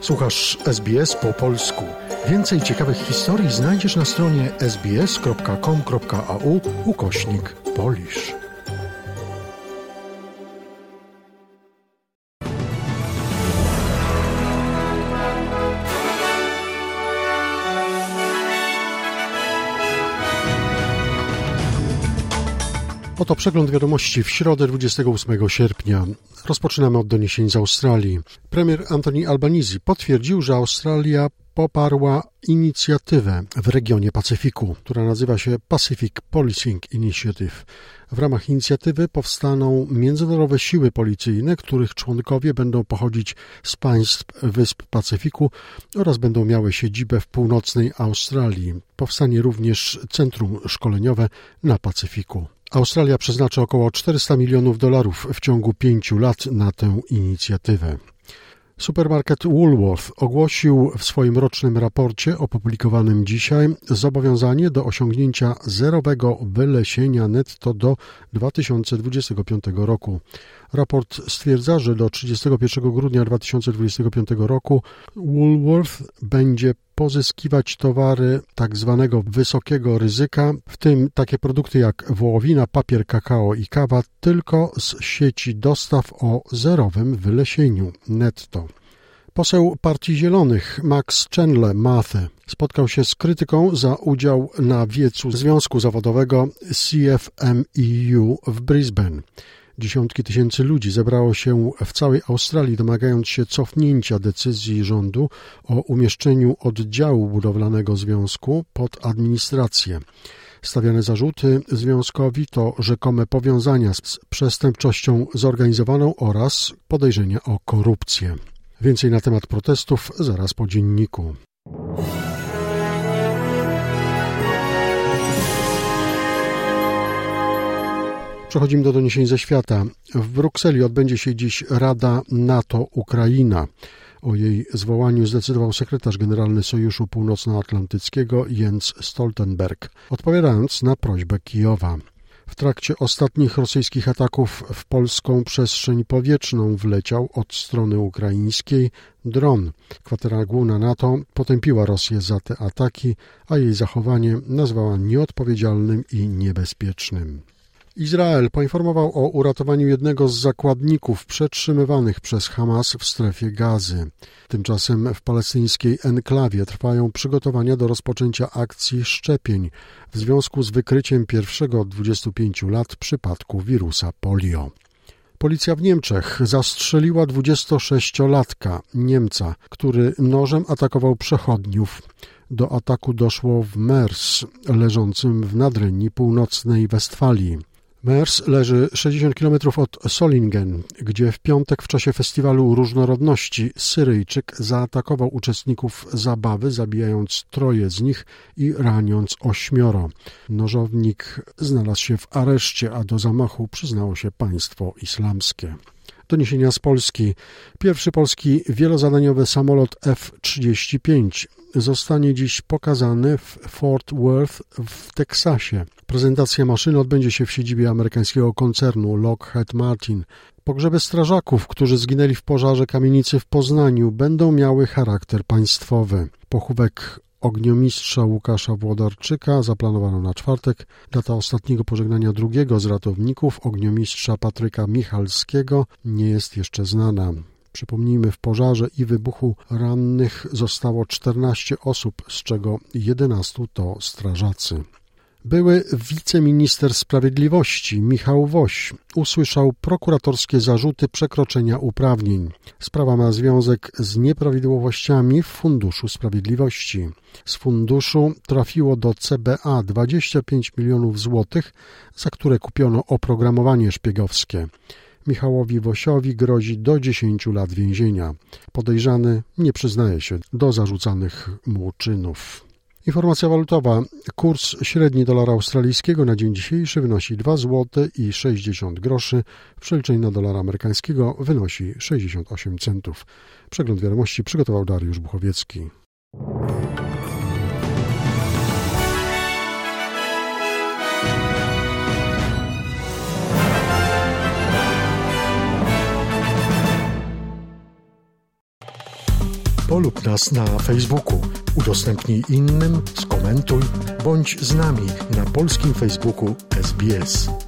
Słuchasz SBS po polsku. Więcej ciekawych historii znajdziesz na stronie sbs.com.au/Polish. Oto przegląd wiadomości w środę 28 sierpnia. Rozpoczynamy od doniesień z Australii. Premier Anthony Albanese potwierdził, że Australia poparła inicjatywę w regionie Pacyfiku, która nazywa się Pacific Policing Initiative. W ramach inicjatywy powstaną międzynarodowe siły policyjne, których członkowie będą pochodzić z państw wysp Pacyfiku oraz będą miały siedzibę w północnej Australii. Powstanie również centrum szkoleniowe na Pacyfiku. Australia przeznaczy około $400 milionów w ciągu 5 lat na tę inicjatywę. Supermarket Woolworth ogłosił w swoim rocznym raporcie opublikowanym dzisiaj zobowiązanie do osiągnięcia zerowego wylesienia netto do 2025 roku. Raport stwierdza, że do 31 grudnia 2025 roku Woolworth będzie pozyskiwać towary tak zwanego wysokiego ryzyka, w tym takie produkty jak wołowina, papier, kakao i kawa, tylko z sieci dostaw o zerowym wylesieniu netto. Poseł Partii Zielonych Max Chandler-Mathe spotkał się z krytyką za udział na wiecu Związku Zawodowego CFMEU w Brisbane. Dziesiątki tysięcy ludzi zebrało się w całej Australii, domagając się cofnięcia decyzji rządu o umieszczeniu oddziału budowlanego związku pod administrację. Stawiane zarzuty związkowi to rzekome powiązania z przestępczością zorganizowaną oraz podejrzenia o korupcję. Więcej na temat protestów zaraz po dzienniku. Przechodzimy do doniesień ze świata. W Brukseli odbędzie się dziś Rada NATO-Ukraina. O jej zwołaniu zdecydował sekretarz generalny Sojuszu Północnoatlantyckiego Jens Stoltenberg, odpowiadając na prośbę Kijowa. W trakcie ostatnich rosyjskich ataków w polską przestrzeń powietrzną wleciał od strony ukraińskiej dron. Kwatera główna NATO potępiła Rosję za te ataki, a jej zachowanie nazwała nieodpowiedzialnym i niebezpiecznym. Izrael poinformował o uratowaniu jednego z zakładników przetrzymywanych przez Hamas w strefie Gazy. Tymczasem w palestyńskiej enklawie trwają przygotowania do rozpoczęcia akcji szczepień w związku z wykryciem pierwszego od 25 lat przypadku wirusa polio. Policja w Niemczech zastrzeliła 26-latka Niemca, który nożem atakował przechodniów. Do ataku doszło w Mers, leżącym w nadrenii północnej Westfalii. Mers leży 60 km od Solingen, gdzie w piątek w czasie festiwalu różnorodności Syryjczyk zaatakował uczestników zabawy, zabijając 3 z nich i raniąc 8. Nożownik znalazł się w areszcie, a do zamachu przyznało się państwo islamskie. Doniesienia z Polski. Pierwszy polski wielozadaniowy samolot F-35 zostanie dziś pokazany w Fort Worth w Teksasie. Prezentacja maszyny odbędzie się w siedzibie amerykańskiego koncernu Lockheed Martin. Pogrzeby strażaków, którzy zginęli w pożarze kamienicy w Poznaniu, będą miały charakter państwowy. Pochówek ogniomistrza Łukasza Włodarczyka zaplanowano na czwartek. Data ostatniego pożegnania drugiego z ratowników, ogniomistrza Patryka Michalskiego, nie jest jeszcze znana. Przypomnijmy, w pożarze i wybuchu rannych zostało 14 osób, z czego 11 to strażacy. Były wiceminister sprawiedliwości Michał Woś usłyszał prokuratorskie zarzuty przekroczenia uprawnień. Sprawa ma związek z nieprawidłowościami w Funduszu Sprawiedliwości. Z funduszu trafiło do CBA 25 milionów złotych, za które kupiono oprogramowanie szpiegowskie. Michałowi Wosiowi grozi do 10 lat więzienia. Podejrzany nie przyznaje się do zarzucanych mu czynów. Informacja walutowa. Kurs średni dolara australijskiego na dzień dzisiejszy wynosi 2 zł i 60 groszy. W przeliczeniu na dolara amerykańskiego wynosi 68 centów. Przegląd wiadomości przygotował Dariusz Buchowiecki. Polub nas na Facebooku, udostępnij innym, skomentuj, bądź z nami na polskim Facebooku SBS.